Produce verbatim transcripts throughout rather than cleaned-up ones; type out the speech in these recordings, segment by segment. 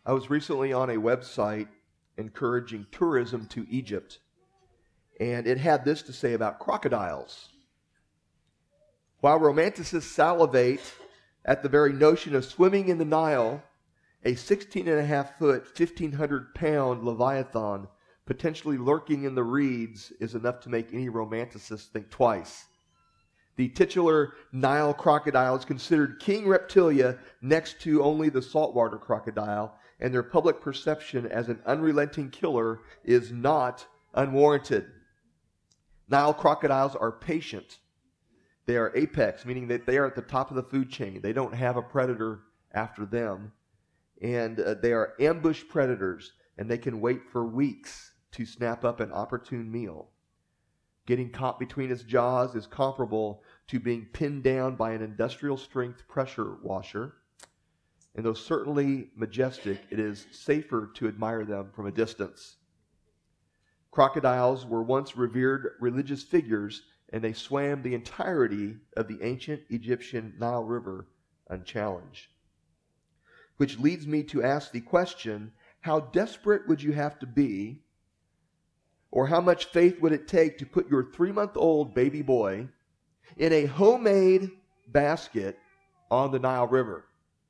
I was recently on a website encouraging tourism to Egypt, and it had this to say about crocodiles. While romanticists salivate at the very notion of swimming in the Nile, a sixteen and a half foot, fifteen hundred pound Leviathan potentially lurking in the reeds is enough to make any romanticist think twice. The titular Nile crocodile is considered king reptilia next to only the saltwater crocodile, and their public perception as an unrelenting killer is not unwarranted. Nile crocodiles are patient. They are apex, meaning that they are at the top of the food chain. They don't have a predator after them. And uh, they are ambush predators, and they can wait for weeks to snap up an opportune meal. Getting caught between its jaws is comparable to being pinned down by an industrial-strength pressure washer. And though certainly majestic, it is safer to admire them from a distance. Crocodiles were once revered religious figures, and they swam the entirety of the ancient Egyptian Nile River unchallenged. Which leads me to ask the question, how desperate would you have to be, or how much faith would it take to put your three-month-old baby boy in a homemade basket on the Nile River?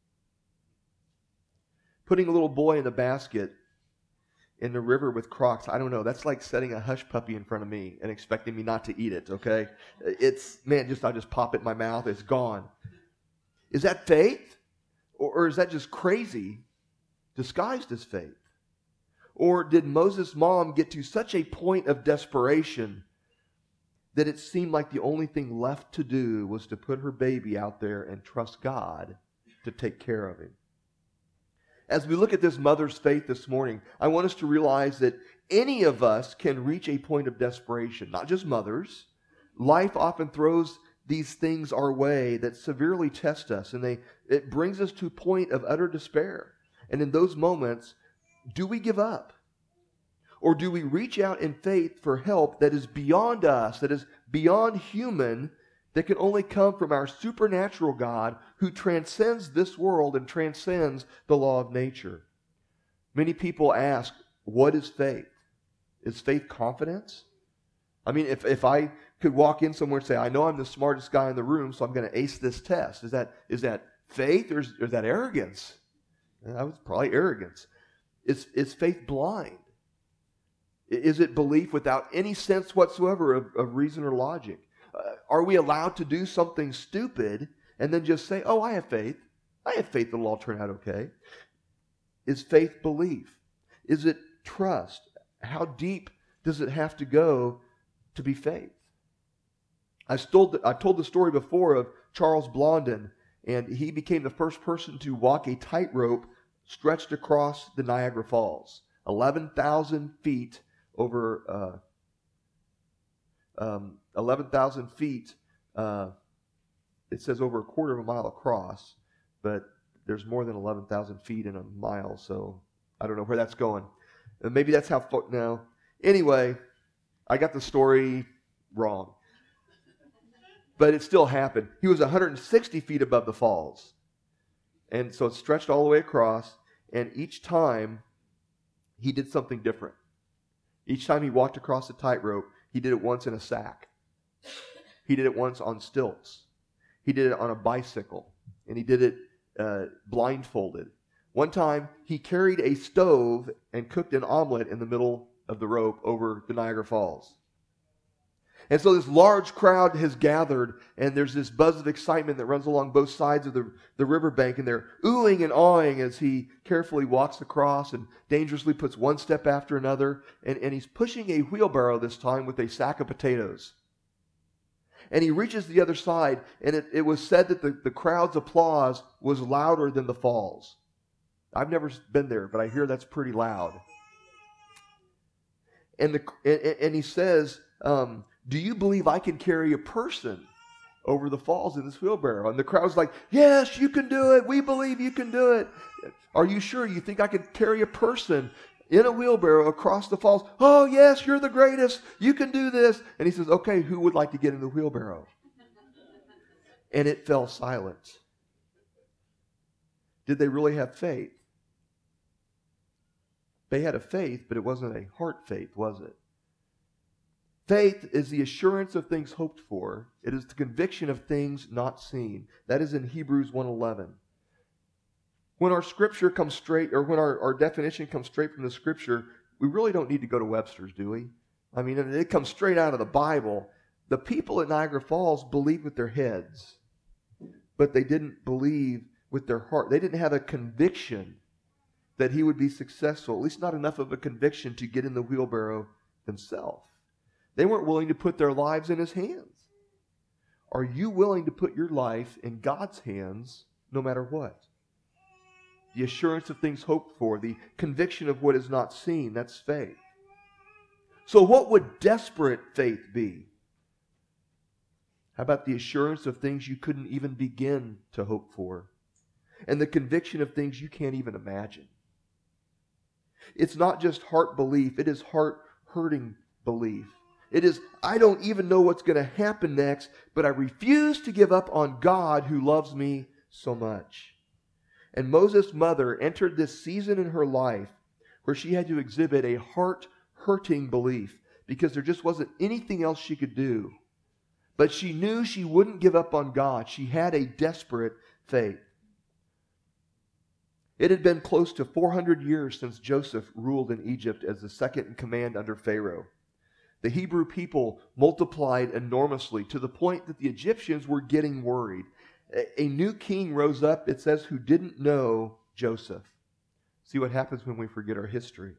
Putting a little boy in the basket in the river with crocs, I don't know, that's like setting a hush puppy in front of me and expecting me not to eat it, okay? It's, man, just I just pop it in my mouth, it's gone. Is that faith? Or, or is that just crazy disguised as faith? Or did Moses' mom get to such a point of desperation that it seemed like the only thing left to do was to put her baby out there and trust God to take care of him? As we look at this mother's faith this morning, I want us to realize that any of us can reach a point of desperation, not just mothers. Life often throws these things our way that severely test us, and they it brings us to a point of utter despair. And in those moments, do we give up? Or do we reach out in faith for help that is beyond us, that is beyond human, that can only come from our supernatural God who transcends this world and transcends the law of nature? Many people ask, what is faith? Is faith confidence? I mean, if, if I could walk in somewhere and say, I know I'm the smartest guy in the room, so I'm going to ace this test. Is that is that faith or is, or is that arrogance? That was probably arrogance. Is, is faith blind? Is it belief without any sense whatsoever of, of reason or logic? Uh, are we allowed to do something stupid and then just say, oh, I have faith. I have faith it'll all turn out okay. Is faith belief? Is it trust? How deep does it have to go to be faith? I told, the, I told the story before of Charles Blondin, and he became the first person to walk a tightrope stretched across the Niagara Falls, eleven thousand feet over, uh, um, eleven thousand feet, uh, it says over a quarter of a mile across, but there's more than eleven thousand feet in a mile, so I don't know where that's going. And maybe that's how, fo- no. Anyway, I got the story wrong. But it still happened. He was one hundred sixty feet above the falls. And so it stretched all the way across, and each time he did something different. Each time he walked across the tightrope, he did it once in a sack. He did it once on stilts. He did it on a bicycle. And he did it uh, blindfolded. One time, he carried a stove and cooked an omelet in the middle of the rope over the Niagara Falls. And so this large crowd has gathered, and there's this buzz of excitement that runs along both sides of the, the riverbank, and they're oohing and awing as he carefully walks across and dangerously puts one step after another, and, and he's pushing a wheelbarrow this time with a sack of potatoes. And he reaches the other side, and it, it was said that the, the crowd's applause was louder than the falls. I've never been there, but I hear that's pretty loud. And, the, and, and he says, um, do you believe I can carry a person over the falls in this wheelbarrow? And the crowd's like, yes, you can do it. We believe you can do it. Are you sure you think I can carry a person in a wheelbarrow across the falls? Oh, yes, you're the greatest. You can do this. And he says, okay, who would like to get in the wheelbarrow? And it fell silent. Did they really have faith? They had a faith, but it wasn't a heart faith, was it? Faith is the assurance of things hoped for. It is the conviction of things not seen. That is in Hebrews one eleven. When our scripture comes straight, or when our, our definition comes straight from the scripture, we really don't need to go to Webster's, do we? I mean, it comes straight out of the Bible. The people at Niagara Falls believed with their heads, but they didn't believe with their heart. They didn't have a conviction that he would be successful, at least not enough of a conviction to get in the wheelbarrow themselves. They weren't willing to put their lives in his hands. Are you willing to put your life in God's hands no matter what? The assurance of things hoped for, the conviction of what is not seen, that's faith. So what would desperate faith be? How about the assurance of things you couldn't even begin to hope for? And the conviction of things you can't even imagine. It's not just heart belief, it is heart-hurting belief. It is, I don't even know what's going to happen next, but I refuse to give up on God who loves me so much. And Moses' mother entered this season in her life where she had to exhibit a heart-hurting belief because there just wasn't anything else she could do. But she knew she wouldn't give up on God. She had a desperate faith. It had been close to four hundred years since Joseph ruled in Egypt as the second in command under Pharaoh. The Hebrew people multiplied enormously to the point that the Egyptians were getting worried. A new king rose up, it says, who didn't know Joseph. See what happens when we forget our history.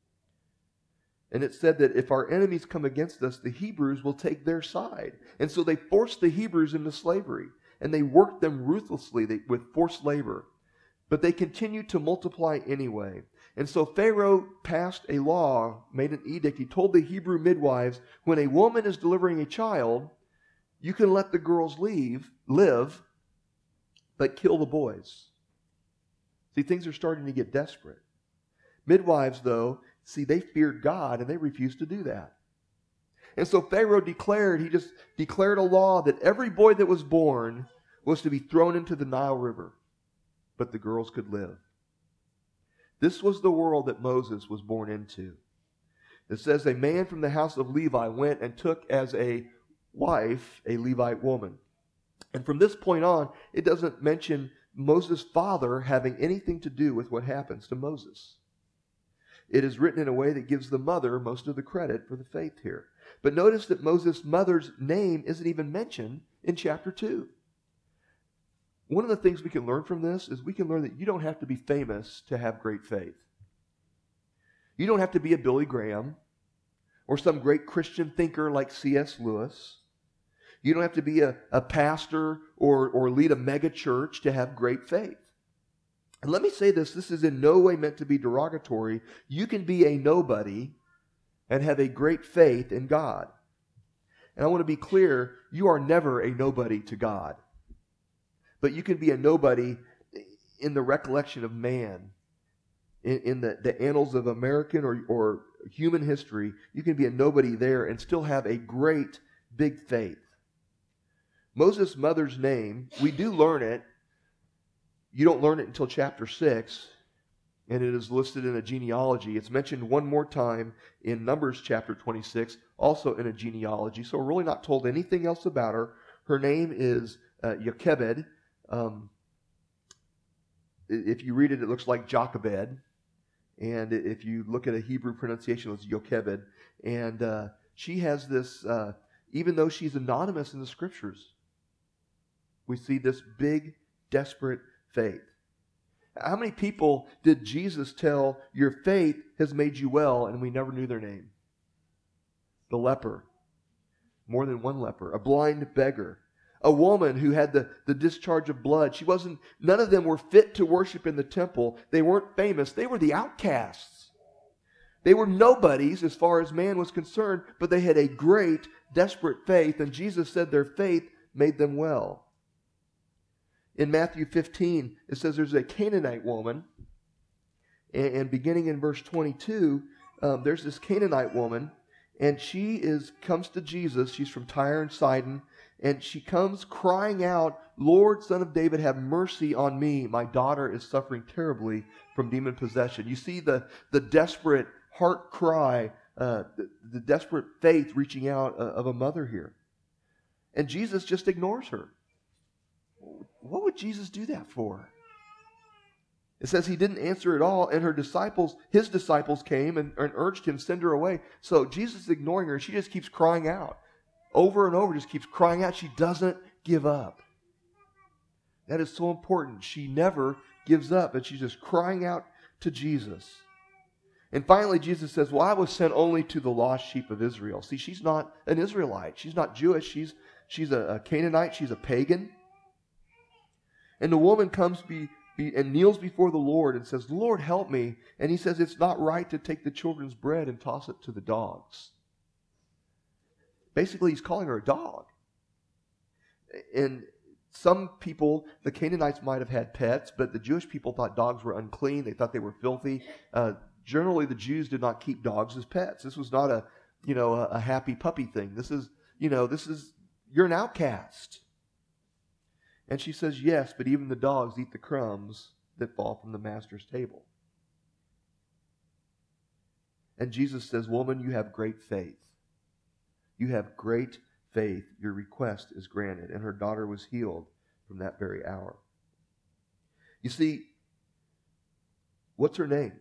And it said that if our enemies come against us, the Hebrews will take their side. And so they forced the Hebrews into slavery. And they worked them ruthlessly with forced labor. But they continued to multiply anyway. And so Pharaoh passed a law, made an edict. He told the Hebrew midwives, when a woman is delivering a child, you can let the girls leave, live, but kill the boys. See, things are starting to get desperate. Midwives, though, see, they feared God and they refused to do that. And so Pharaoh declared, he just declared a law that every boy that was born was to be thrown into the Nile River, but the girls could live. This was the world that Moses was born into. It says a man from the house of Levi went and took as a wife a Levite woman. And from this point on, it doesn't mention Moses' father having anything to do with what happens to Moses. It is written in a way that gives the mother most of the credit for the faith here. But notice that Moses' mother's name isn't even mentioned in chapter two. One of the things we can learn from this is we can learn that you don't have to be famous to have great faith. You don't have to be a Billy Graham or some great Christian thinker like C S Lewis. You don't have to be a, a pastor or, or lead a mega church to have great faith. And let me say this, this is in no way meant to be derogatory. You can be a nobody and have a great faith in God. And I want to be clear, you are never a nobody to God. But you can be a nobody in the recollection of man. In, in the, the annals of American or, or human history, you can be a nobody there and still have a great big faith. Moses' mother's name, we do learn it. You don't learn it until chapter six, and it is listed in a genealogy. It's mentioned one more time in Numbers chapter twenty-six, also in a genealogy. So we're really not told anything else about her. Her name is uh, Jochebed. Um, if you read it, it looks like Jochebed. And if you look at a Hebrew pronunciation, it's Jochebed. And uh, she has this, uh, even though she's anonymous in the scriptures, we see this big, desperate faith. How many people did Jesus tell, your faith has made you well, and we never knew their name? The leper. More than one leper. A blind beggar. A woman who had the, the discharge of blood. She wasn't, none of them were fit to worship in the temple. They weren't famous. They were the outcasts. They were nobodies as far as man was concerned, but they had a great, desperate faith, and Jesus said their faith made them well. In Matthew fifteen, it says there's a Canaanite woman, and, and beginning in verse twenty-two, um, there's this Canaanite woman, and she is comes to Jesus. She's from Tyre and Sidon, And she comes crying out, Lord, Son of David, have mercy on me. My daughter is suffering terribly from demon possession. You see the, the desperate heart cry, uh, the, the desperate faith reaching out uh, of a mother here. And Jesus just ignores her. What would Jesus do that for? It says he didn't answer at all, and her disciples, his disciples came and, and urged him, send her away. So Jesus is ignoring her. She just keeps crying out. Over and over, just keeps crying out. She doesn't give up. That is so important. She never gives up, and she's just crying out to Jesus. And finally, Jesus says, well, I was sent only to the lost sheep of Israel. See, she's not an Israelite. She's not Jewish. She's, she's a, a Canaanite. She's a pagan. And the woman comes be, be, and kneels before the Lord and says, Lord, help me. And he says, it's not right to take the children's bread and toss it to the dogs. Basically, he's calling her a dog. And some people, the Canaanites might have had pets, but the Jewish people thought dogs were unclean. They thought they were filthy. Uh, generally, the Jews did not keep dogs as pets. This was not a, you know, a, a happy puppy thing. This is, you know, this is, you're an outcast. And she says, yes, but even the dogs eat the crumbs that fall from the master's table. And Jesus says, woman, you have great faith. You have great faith. Your request is granted. And her daughter was healed from that very hour. You see, what's her name?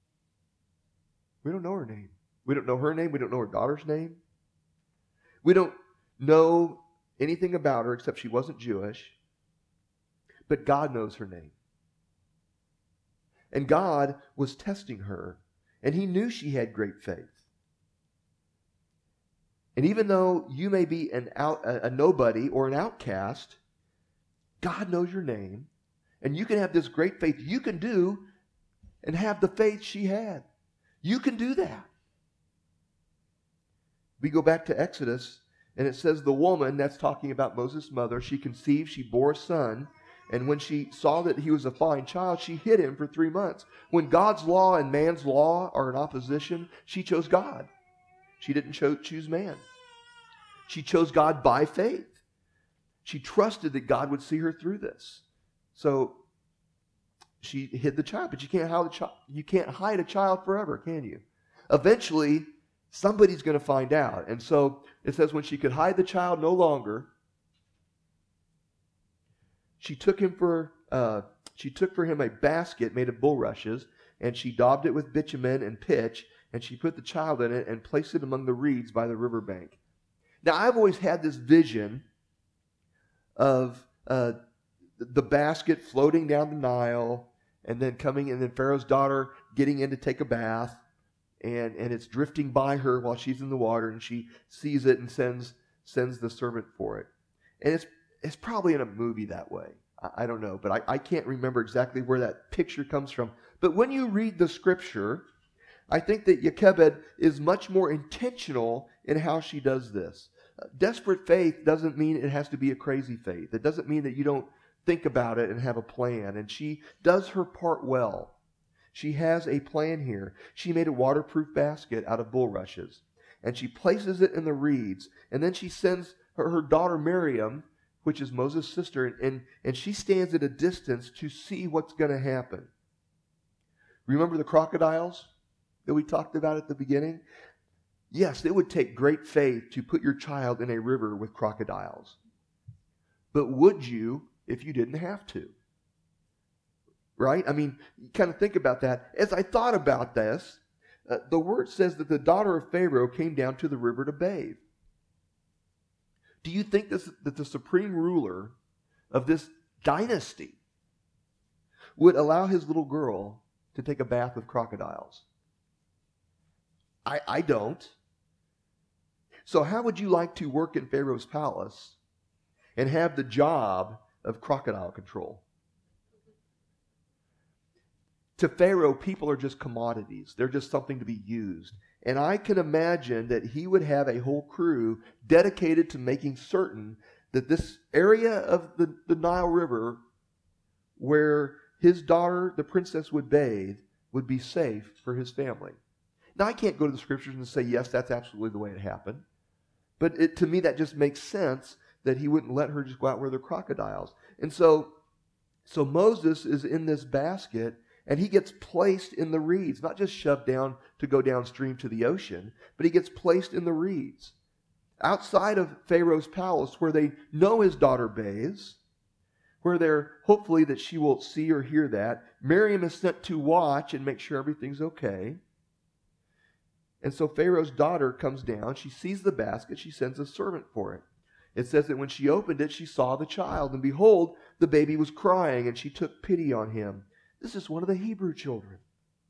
We don't know her name. We don't know her name. We don't know her daughter's name. We don't know anything about her except she wasn't Jewish. But God knows her name. And God was testing her. And he knew she had great faith. And even though you may be an out, a, a nobody or an outcast, God knows your name. And you can have this great faith. You can do and have the faith she had. You can do that. We go back to Exodus, and it says the woman, that's talking about Moses' mother, she conceived, she bore a son. And when she saw that he was a fine child, she hid him for three months. When God's law and man's law are in opposition, she chose God. She didn't cho- choose man. She chose God by faith. She trusted that God would see her through this. So she hid the child, but you can't hide a child. You can't hide a child forever, can you? Eventually, somebody's going to find out. And so it says when she could hide the child no longer, she took him for uh, she took for him a basket made of bulrushes, and she daubed it with bitumen and pitch, and she put the child in it and placed it among the reeds by the riverbank. Now, I've always had this vision of uh, the basket floating down the Nile, and then coming, and then Pharaoh's daughter getting in to take a bath, and, and it's drifting by her while she's in the water, and she sees it and sends sends the servant for it. And it's it's probably in a movie that way. I, I don't know, but I, I can't remember exactly where that picture comes from. But when you read the scripture, I think that Jochebed is much more intentional in how she does this. Uh, desperate faith doesn't mean it has to be a crazy faith. It doesn't mean that you don't think about it and have a plan. And she does her part well. She has a plan here. She made a waterproof basket out of bulrushes, and she places it in the reeds. And then she sends her, her daughter Miriam, which is Moses' sister, and, and she stands at a distance to see what's going to happen. Remember the crocodiles that we talked about at the beginning? Yes, it would take great faith to put your child in a river with crocodiles. But would you if you didn't have to? Right? I mean, you kind of think about that. As I thought about this, uh, the word says that the daughter of Pharaoh came down to the river to bathe. Do you think this, that the supreme ruler of this dynasty would allow his little girl to take a bath with crocodiles? I, I don't. So how would you like to work in Pharaoh's palace and have the job of crocodile control? To Pharaoh, people are just commodities. They're just something to be used. And I can imagine that he would have a whole crew dedicated to making certain that this area of the, the Nile River where his daughter, the princess, would bathe would be safe for his family. Now, I can't go to the scriptures and say, yes, that's absolutely the way it happened. But it, to me, that just makes sense that he wouldn't let her just go out where there are crocodiles. And so, so Moses is in this basket, and he gets placed in the reeds, not just shoved down to go downstream to the ocean, but he gets placed in the reeds outside of Pharaoh's palace, where they know his daughter bathes, where they're hopefully that she will see or hear that. Miriam is sent to watch and make sure everything's okay. And so Pharaoh's daughter comes down. She sees the basket. She sends a servant for it. It says that when she opened it, she saw the child. And behold, the baby was crying, and she took pity on him. This is one of the Hebrew children.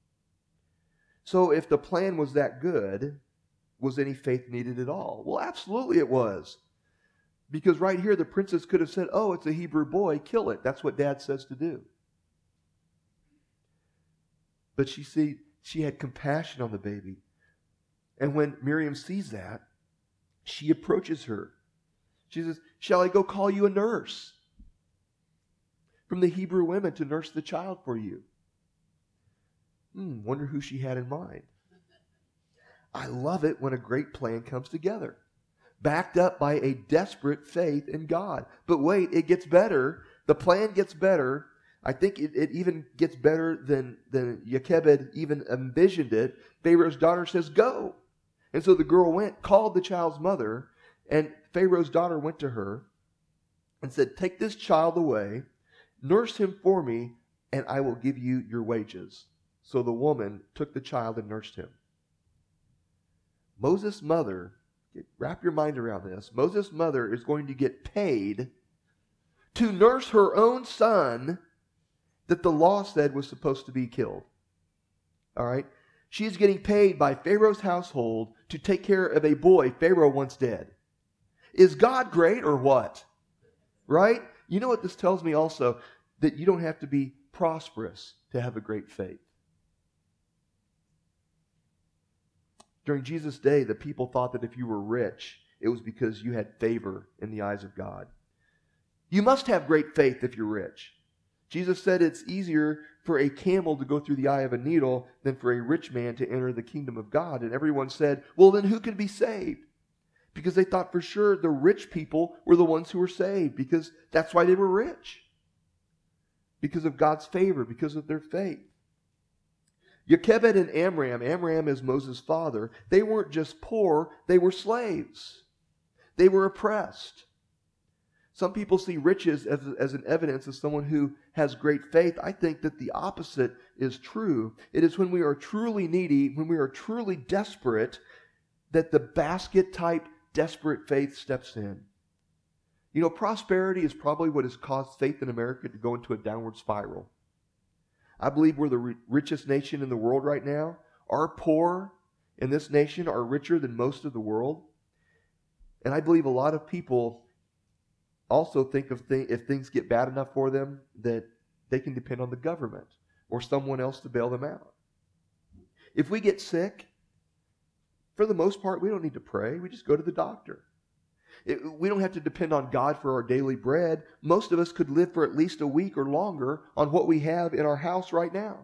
So if the plan was that good, was any faith needed at all? Well, absolutely it was. Because right here, the princess could have said, oh, it's a Hebrew boy, kill it. That's what Dad says to do. But she see, she had compassion on the baby. And when Miriam sees that, she approaches her. She says, shall I go call you a nurse from the Hebrew women to nurse the child for you? Hmm, wonder who she had in mind. I love it when a great plan comes together, backed up by a desperate faith in God. But wait, it gets better. The plan gets better. I think it, it even gets better than, than Jochebed even envisioned it. Pharaoh's daughter says, go. And so the girl went, called the child's mother, and Pharaoh's daughter went to her and said, take this child away, nurse him for me, and I will give you your wages. So the woman took the child and nursed him. Moses' mother, wrap your mind around this, Moses' mother is going to get paid to nurse her own son that the law said was supposed to be killed. All right? She is getting paid by Pharaoh's household to take care of a boy Pharaoh wants dead. Is God great or what? Right? You know what this tells me also? That you don't have to be prosperous to have a great faith. During Jesus' day, the people thought that if you were rich, it was because you had favor in the eyes of God. You must have great faith if you're rich. Jesus said it's easier for a camel to go through the eye of a needle than for a rich man to enter the kingdom of God. And everyone said, well, then who can be saved? Because they thought for sure the rich people were the ones who were saved, because that's why they were rich. Because of God's favor, because of their faith. Jochebed and Amram, Amram is Moses' father, they weren't just poor, they were slaves. They were oppressed. Some people see riches as, as an evidence of someone who has great faith. I think that the opposite is true. It is when we are truly needy, when we are truly desperate, that the basket-type desperate faith steps in. You know, prosperity is probably what has caused faith in America to go into a downward spiral. I believe we're the richest nation in the world right now. Our poor in this nation are richer than most of the world. And I believe a lot of people also think of th- if things get bad enough for them that they can depend on the government or someone else to bail them out. If we get sick, for the most part, we don't need to pray. We just go to the doctor. It, we don't have to depend on God for our daily bread. Most of us could live for at least a week or longer on what we have in our house right now.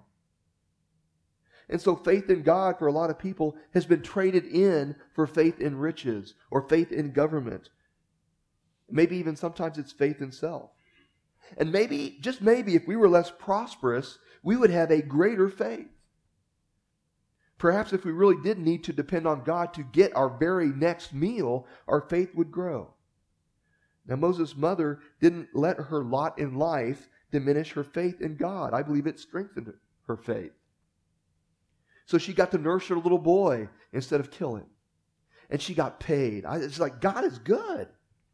And so faith in God for a lot of people has been traded in for faith in riches or faith in government. Maybe even sometimes it's faith in self. And maybe, just maybe, if we were less prosperous, we would have a greater faith. Perhaps if we really did need to depend on God to get our very next meal, our faith would grow. Now, Moses' mother didn't let her lot in life diminish her faith in God. I believe it strengthened her faith. So she got to nurse her little boy instead of kill him. And she got paid. I, it's like, God is good.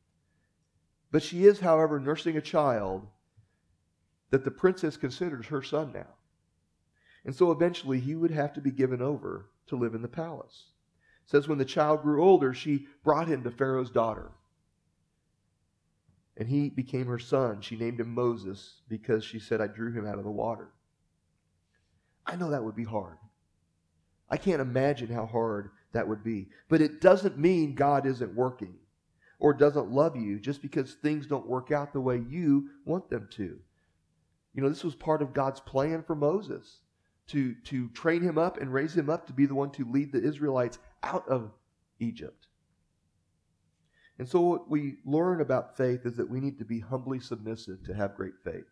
But she is, however, nursing a child that the princess considers her son now. And so eventually he would have to be given over to live in the palace. It says when the child grew older, she brought him to Pharaoh's daughter. And he became her son. She named him Moses because she said, I drew him out of the water. I know that would be hard. I can't imagine how hard that would be. But it doesn't mean God isn't working or doesn't love you just because things don't work out the way you want them to. You know, this was part of God's plan for Moses, to, to train him up and raise him up to be the one to lead the Israelites out of Egypt. And so what we learn about faith is that we need to be humbly submissive to have great faith.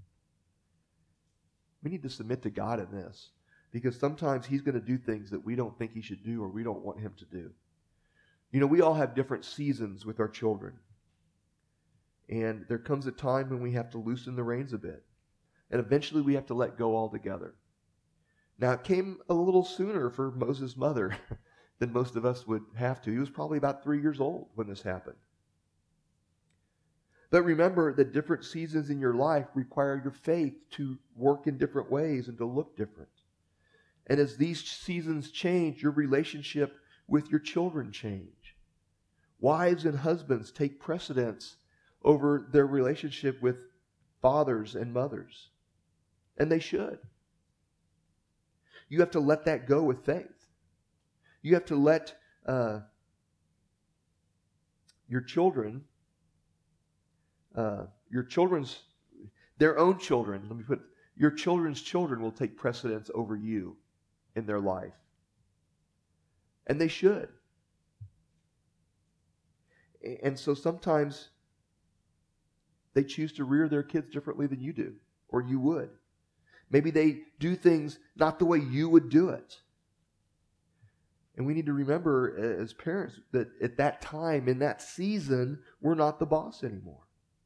We need to submit to God in this, because sometimes He's going to do things that we don't think He should do or we don't want Him to do. You know, we all have different seasons with our children. And there comes a time when we have to loosen the reins a bit. And eventually we have to let go altogether. Now, it came a little sooner for Moses' mother than most of us would have to. He was probably about three years old when this happened. But remember that different seasons in your life require your faith to work in different ways and to look different. And as these seasons change, your relationship with your children change. Wives and husbands take precedence over their relationship with fathers and mothers. And they should. You have to let that go with faith. You have to let uh, your children, uh, your children's, their own children, let me put, your children's children will take precedence over you in their life. And they should. And so sometimes they choose to rear their kids differently than you do, or you would. Maybe they do things not the way you would do it. And we need to remember as parents that at that time, in that season, we're not the boss anymore.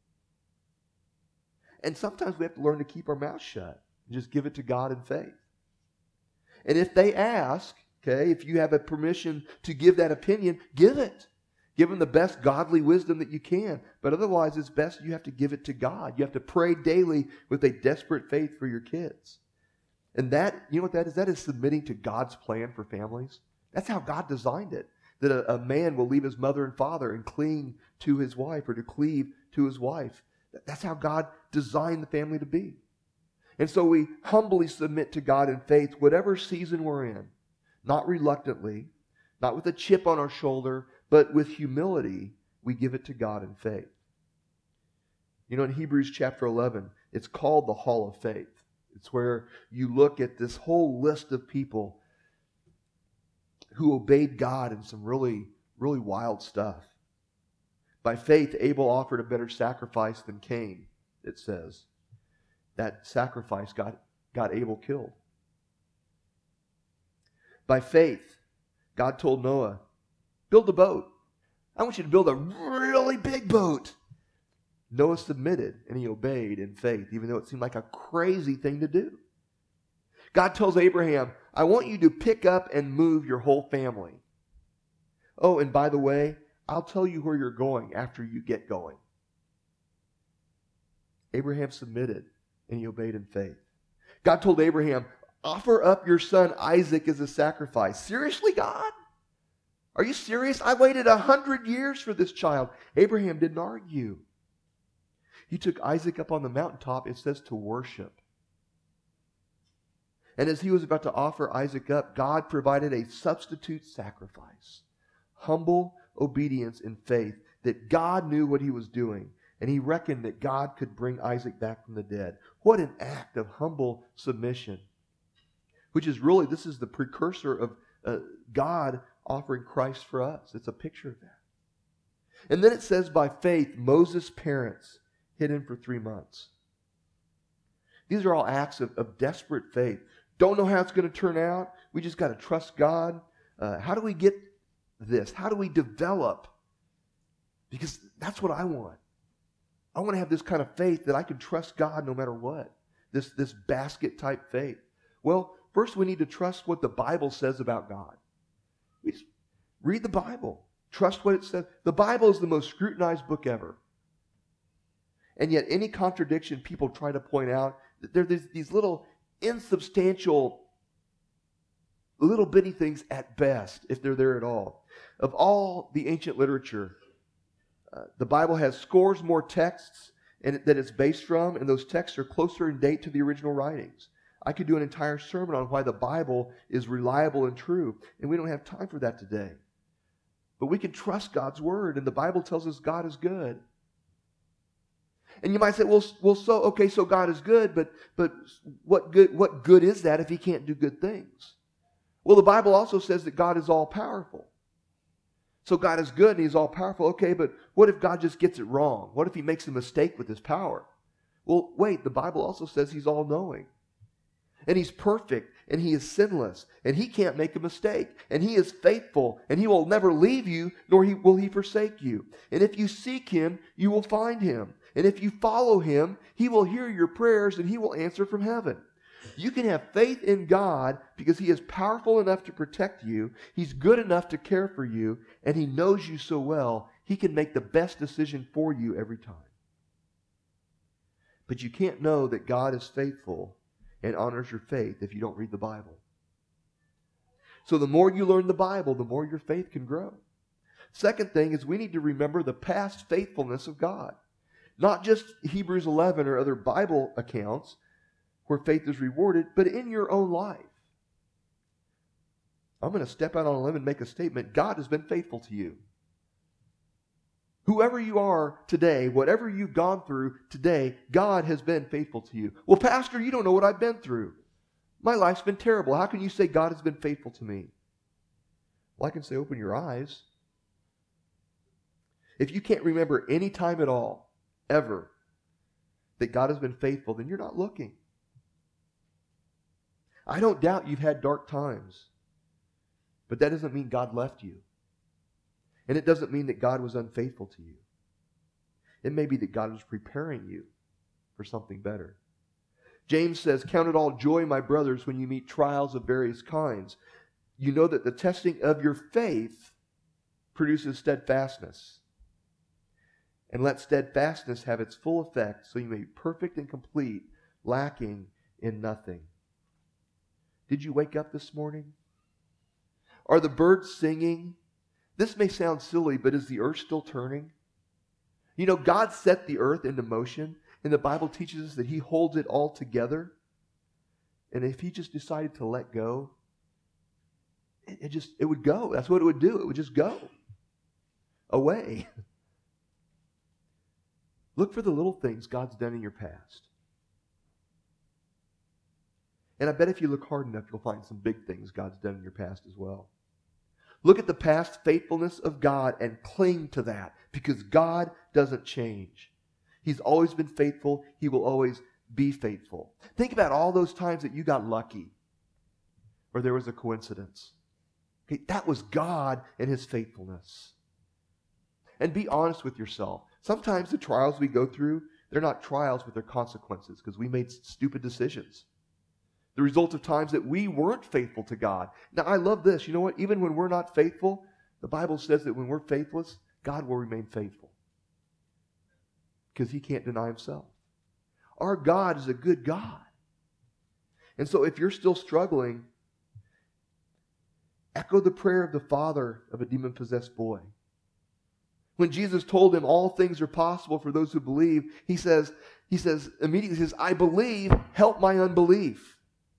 And sometimes we have to learn to keep our mouth shut and just give it to God in faith. And if they ask, okay, if you have a permission to give that opinion, give it. Give them the best godly wisdom that you can. But otherwise, it's best you have to give it to God. You have to pray daily with a desperate faith for your kids. And that, you know what that is? That is submitting to God's plan for families. That's how God designed it. That a, a man will leave his mother and father and cling to his wife, or to cleave to his wife. That's how God designed the family to be. And so we humbly submit to God in faith, whatever season we're in. Not reluctantly, not with a chip on our shoulder, but with humility, we give it to God in faith. You know, in Hebrews chapter eleven, it's called the Hall of Faith. It's where you look at this whole list of people who obeyed God in some really, really wild stuff. By faith, Abel offered a better sacrifice than Cain, it says. That sacrifice got, got Abel killed. By faith, God told Noah, build a boat. I want you to build a really big boat. Noah submitted and he obeyed in faith, even though it seemed like a crazy thing to do. God tells Abraham, I want you to pick up and move your whole family. Oh, and by the way, I'll tell you where you're going after you get going. Abraham submitted and he obeyed in faith. God told Abraham, offer up your son Isaac as a sacrifice. Seriously, God? Are you serious? I waited a hundred years for this child. Abraham didn't argue. He took Isaac up on the mountaintop, it says, to worship. And as he was about to offer Isaac up, God provided a substitute sacrifice. Humble obedience in faith that God knew what he was doing. And he reckoned that God could bring Isaac back from the dead. What an act of humble submission. Which is really, this is the precursor of uh, God offering Christ for us. It's a picture of that. And then it says, by faith, Moses' parents hid him for three months. These are all acts of, of desperate faith. Don't know how it's going to turn out. We just got to trust God. Uh, how do we get this? How do we develop? Because that's what I want. I want to have this kind of faith that I can trust God no matter what. This, this basket type faith. Well, first we need to trust what the Bible says about God. We just read the Bible. Trust what it says. The Bible is the most scrutinized book ever. And yet any contradiction people try to point out, there are these little insubstantial, little bitty things at best, if they're there at all. Of all the ancient literature, uh, the Bible has scores more texts in, that it's based from, and those texts are closer in date to the original writings. I could do an entire sermon on why the Bible is reliable and true, and we don't have time for that today. But we can trust God's word, and the Bible tells us God is good. And you might say, well, well, so okay, so God is good, but but what good what good is that if he can't do good things? Well, the Bible also says that God is all powerful. So God is good and he's all powerful. Okay, but what if God just gets it wrong? What if he makes a mistake with his power? Well, wait, the Bible also says he's all knowing. And he's perfect and he is sinless and he can't make a mistake and he is faithful and he will never leave you nor he, will he forsake you. And if you seek him, you will find him. And if you follow him, he will hear your prayers and he will answer from heaven. You can have faith in God because he is powerful enough to protect you. He's good enough to care for you and he knows you so well, he can make the best decision for you every time. But you can't know that God is faithful and honors your faith if you don't read the Bible. So the more you learn the Bible, the more your faith can grow. Second thing is we need to remember the past faithfulness of God. Not just Hebrews eleven or other Bible accounts where faith is rewarded, but in your own life. I'm going to step out on a limb and make a statement. God has been faithful to you. Whoever you are today, whatever you've gone through today, God has been faithful to you. Well, Pastor, you don't know what I've been through. My life's been terrible. How can you say God has been faithful to me? Well, I can say open your eyes. If you can't remember any time at all, ever, that God has been faithful, then you're not looking. I don't doubt you've had dark times, but that doesn't mean God left you. And it doesn't mean that God was unfaithful to you. It may be that God was preparing you for something better. James says, "Count it all joy, my brothers, when you meet trials of various kinds. You know that the testing of your faith produces steadfastness. And let steadfastness have its full effect, so you may be perfect and complete, lacking in nothing." Did you wake up this morning? Are the birds singing? This may sound silly, but is the earth still turning? You know, God set the earth into motion, and the Bible teaches us that he holds it all together. And if he just decided to let go, it, it just, it would go. That's what it would do. It would just go away. Look for the little things God's done in your past. And I bet if you look hard enough, you'll find some big things God's done in your past as well. Look at the past faithfulness of God and cling to that, because God doesn't change. He's always been faithful. He will always be faithful. Think about all those times that you got lucky or there was a coincidence. Okay, that was God and his faithfulness. And be honest with yourself. Sometimes the trials we go through, they're not trials, but they're consequences because we made stupid decisions. The result of times that we weren't faithful to God. Now, I love this. You know what? Even when we're not faithful, the Bible says that when we're faithless, God will remain faithful. Because he can't deny himself. Our God is a good God. And so if you're still struggling, echo the prayer of the father of a demon-possessed boy. When Jesus told him all things are possible for those who believe, he says, he says immediately, he says, "I believe, help my unbelief."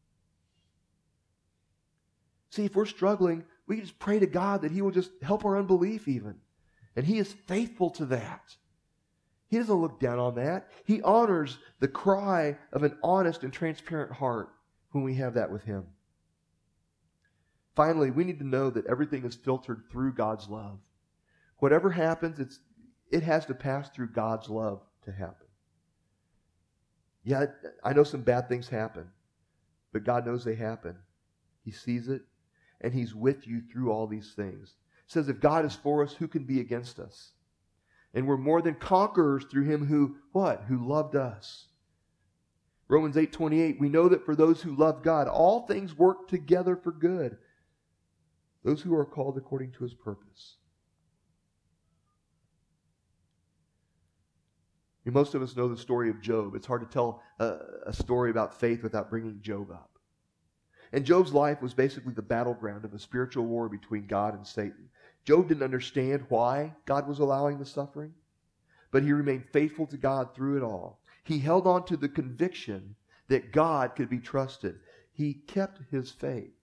See, if we're struggling, we can just pray to God that he will just help our unbelief even. And he is faithful to that. He doesn't look down on that. He honors the cry of an honest and transparent heart when we have that with him. Finally, we need to know that everything is filtered through God's love. Whatever happens, it's, it has to pass through God's love to happen. Yeah, I know some bad things happen, but God knows they happen. He sees it, and he's with you through all these things. It says, if God is for us, who can be against us? And we're more than conquerors through him who, what? Who loved us. Romans eight twenty-eight, we know that for those who love God, all things work together for good. Those who are called according to his purpose. And most of us know the story of Job. It's hard to tell a, a story about faith without bringing Job up. And Job's life was basically the battleground of a spiritual war between God and Satan. Job didn't understand why God was allowing the suffering, but he remained faithful to God through it all. He held on to the conviction that God could be trusted. He kept his faith.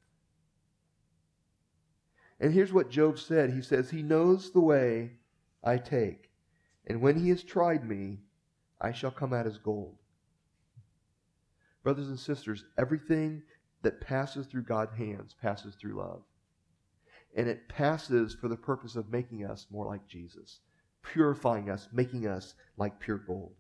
And here's what Job said. He says, he knows the way I take, and when he has tried me, I shall come out as gold. Brothers and sisters, everything that passes through God's hands passes through love. and it passes for the purpose of making us more like Jesus, purifying us, making us like pure gold.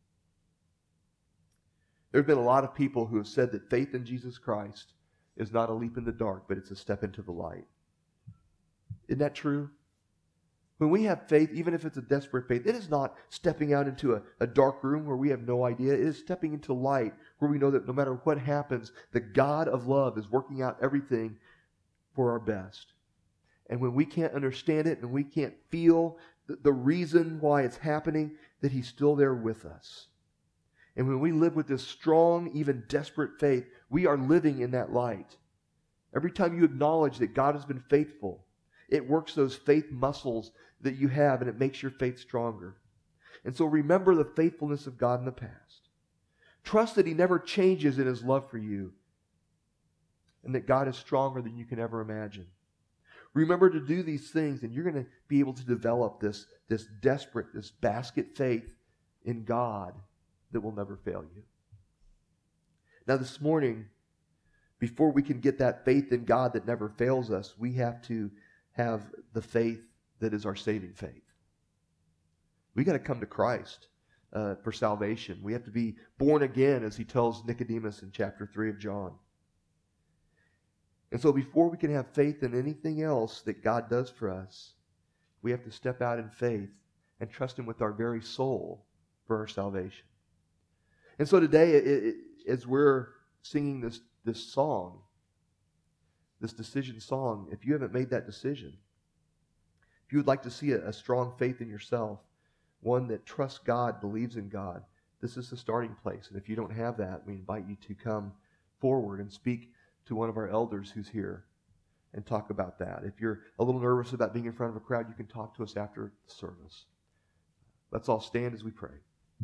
There have been a lot of people who have said that faith in Jesus Christ is not a leap in the dark, but it's a step into the light. Isn't that true? When we have faith, even if it's a desperate faith, it is not stepping out into a, a dark room where we have no idea. It is stepping into light where we know that no matter what happens, the God of love is working out everything for our best. And when we can't understand it and we can't feel the, the reason why it's happening, that He's still there with us. And when we live with this strong, even desperate faith, we are living in that light. Every time you acknowledge that God has been faithful, it works those faith muscles that you have, and it makes your faith stronger. And so remember the faithfulness of God in the past. Trust that He never changes in His love for you, and that God is stronger than you can ever imagine. Remember to do these things, and you're going to be able to develop this, this desperate, this basket faith in God that will never fail you. Now this morning, before we can get that faith in God that never fails us, we have to have the faith that is our saving faith. We got to come to Christ uh, for salvation. We have to be born again, as He tells Nicodemus in chapter three of John. And so before we can have faith in anything else that God does for us, we have to step out in faith and trust Him with our very soul for our salvation. And so today, it, it, as we're singing this, this song, this decision song, if you haven't made that decision, if you would like to see a, a strong faith in yourself, one that trusts God, believes in God, this is the starting place. And if you don't have that, we invite you to come forward and speak to one of our elders who's here and talk about that. If you're a little nervous about being in front of a crowd, you can talk to us after the service. Let's all stand as we pray.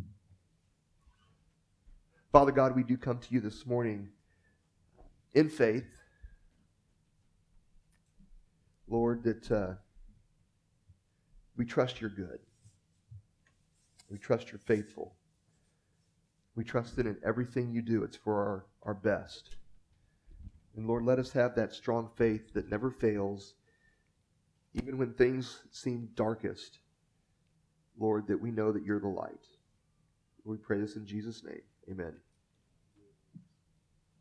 Father God, we do come to you this morning in faith, Lord, that uh, we trust you're good. We trust you're faithful. We trust that in everything you do, it's for our, our best. And Lord, let us have that strong faith that never fails, even when things seem darkest. Lord, that we know that you're the light. We pray this in Jesus' name. Amen.